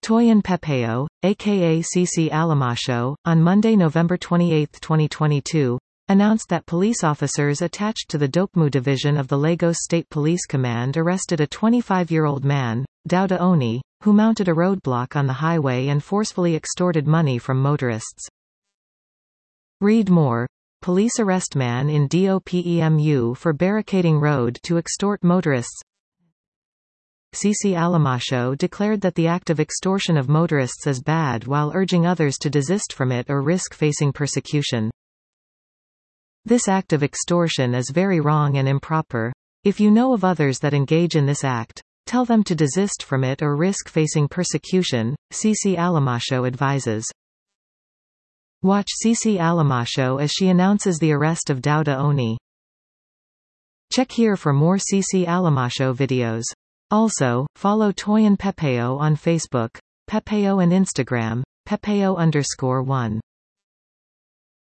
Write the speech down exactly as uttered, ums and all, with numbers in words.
Toyin Pepeo, aka Cici Alamacho, on Monday, November twenty-eighth, twenty twenty-two, announced that police officers attached to the Dokmu division of the Lagos State Police Command arrested a twenty-five-year-old man, Dauda Oni, who mounted a roadblock on the highway and forcefully extorted money from motorists. Read more. Police arrest man in Dopemu for barricading road to extort motorists. Cici Alamacho declared that the act of extortion of motorists is bad while urging others to desist from it or risk facing persecution. This act of extortion is very wrong and improper. If you know of others that engage in this act, tell them to desist from it or risk facing persecution, Cici Alamacho advises. Watch Cici Alamacho as she announces the arrest of Dauda Oni. Check here for more Cici Alamacho videos. Also, follow Toyin Pepeo on Facebook, Pepeo and Instagram, Pepeo underscore one.